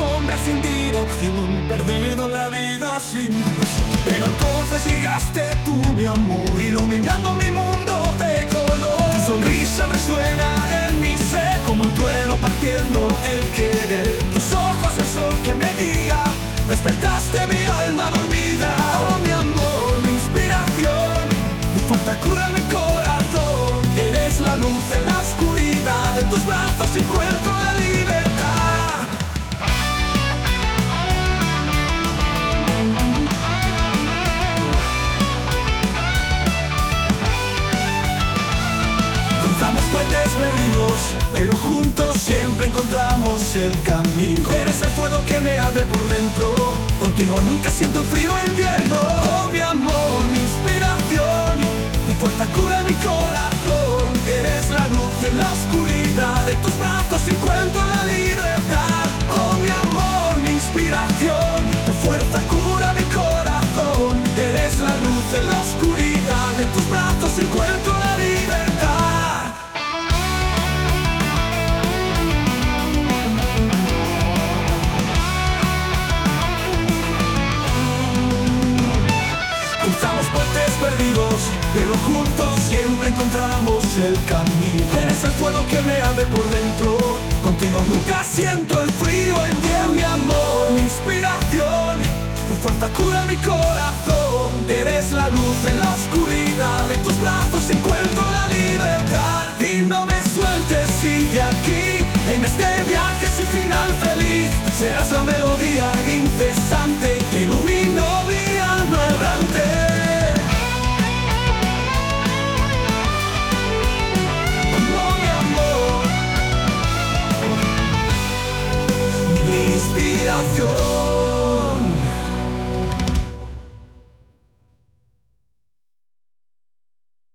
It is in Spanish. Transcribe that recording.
sombra sin dirección, perdido en la vida sin presión. Pero entonces llegaste tú, mi amor, iluminando mi mundo de color. Tu sonrisa resuena en mi ser como un trueno partiendo el querer. Tus ojos, el sol que me guía, despertaste mi alma dormida. Oh, mi amor, mi inspiración, mi fuerza cura mi corazón. Eres la luz en la oscuridad, en tus brazos encuentro la libertad. Cruzamos puentes perdidos, pero juntos siempre encontramos el camino. Eres el fuego que me arde por dentro, contigo nunca siento frío en invierno. Oh, mi amor, mi inspiración, mi fuerza cura mi corazón. Eres la luz en la oscuridad, en tus brazos encuentro la libertad. Oh, mi amor, mi inspiración, tu fuerza cura mi corazón. Eres la luz en la oscuridad, en tus brazos encuentro la libertad. Cruzamos puentes perdidos, pero juntos siempre encontramos el camino. Eres el fuego que me arde por dentro, contigo nunca siento el frío en ti. Mi amor, mi inspiración, tu fuerza cura mi corazón. Eres la luz en la oscuridad, en tus brazos encuentro la libertad. Y no me sueltes, sigue aquí, en este viaje sin final feliz. Serás la melodía incesante que ilumina mi alma errante. Inspiración.